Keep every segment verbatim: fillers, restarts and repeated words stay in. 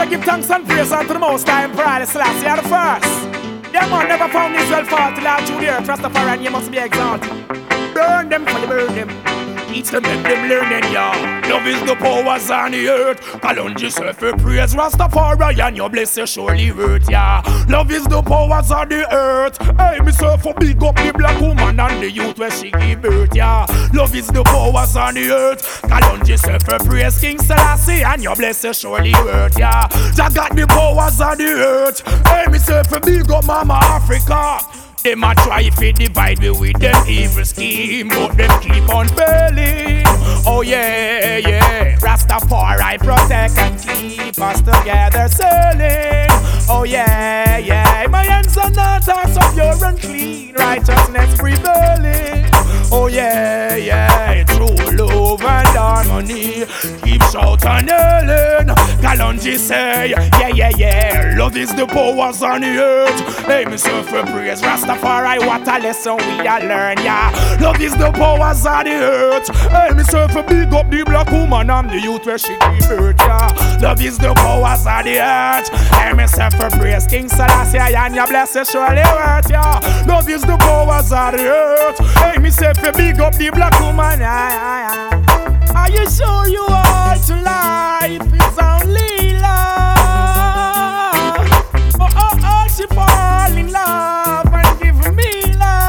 say give thanks and praise unto the Most High Emperor Haile Selassie are the first. Them man never found Israel fall till all through the earth. Rastafari and you must be exalted. Burn them for you burn them. Teach them, make them learning, yeah. Love is the powers on the earth. Challenge yourself for praise Rastafari and your blessing surely worth, yeah. Love is the powers on the earth. Hey, myself for big up the black woman and the youth where she give birth, yeah. Love is the powers on the earth. Challenge yourself for praise King Selassie and your blessing surely worth, yeah. Jah got the powers on the earth. Hey, myself for big up Mama Africa. Them a try to divide me with them evil scheme, but them keep on failing. Oh yeah, yeah. Rastafari protect and keep us together sailing. Oh yeah, yeah. My hands are not are so pure and clean, righteousness prevailing. Oh yeah, yeah. True love and harmony keep shouting and yelling. Kalonji say, yeah, yeah, yeah. Love is the powers on the earth. Hey, myself for praise Rastafari, what a lesson we a learn, yeah. Love is the powers on the earth. Hey, myself for big up the black woman and the youth where she give birth, yeah. Love is the powers on the earth. Hey, myself for praise King Selassie and your blessing surely worth, yeah. Love is the powers on the earth. Hey, myself for big up the black woman, yeah, yeah, yeah. Are you sure you are to life? It's only love. Oh, oh, oh, she fall in love and give me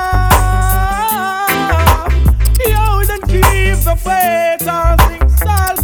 love. You don't keep the faith, all things shall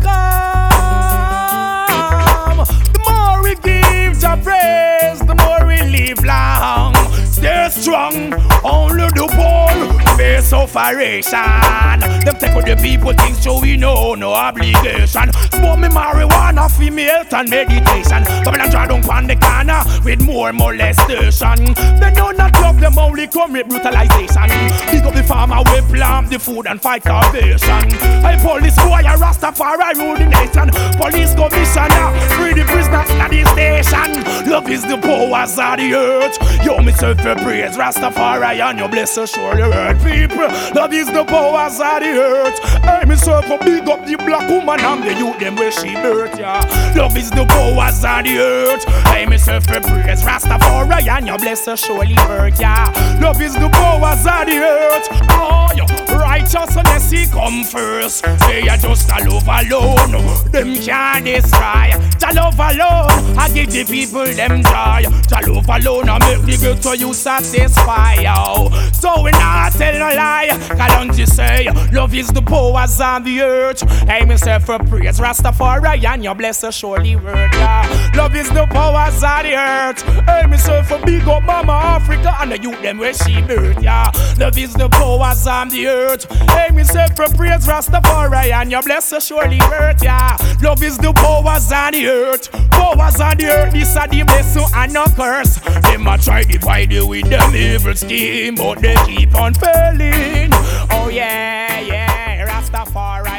come. The more we give to praise, the more we live long. Stay strong, only the ball. Face operation. Them take with the people things so we know no obligation. Smoke me marijuana for me health and meditation. But when I try down on the corner with more molestation. They do not love them, only commit brutalization. Pick up the farmer, we plant the food and fight starvation. Hey, police boy, a Rastafari rule the nation. Police commissioner, free the prisoners at the station. Love is the powers of the earth. Yo, myself for praise Rastafari and your blessing surely earth. People, love is the powers of the earth. Hey, myself for big up the black woman and the youth them where she birth, yeah. Love is the powers of the earth. Hey, myself for praise Rastafari and your blessing surely worth, yeah. Love is the powers of the earth. Oh, yeah. Righteousness he come first. They are just a love alone. Them can't destroy. Jah love alone, I give the people them joy. Jah love alone, I make the good so you satisfy, yo. So we not tell no lie. Kalonji say, love is the powers on the earth. Hey, myself for praise Rastafari and your blessing surely word, yeah. Love is the powers on the earth. Hey, myself for big up Mama Africa and the youth them where she birth, yeah. Love is the powers on the earth. Hey, myself for praise Rastafari and your blessing surely word, yeah. Love is the powers on the earth. Powers on the earth, this are the blessing and no curse. Them a try divide you with them evil scheme, but they keep on failing. Oh yeah, yeah, Rastafari.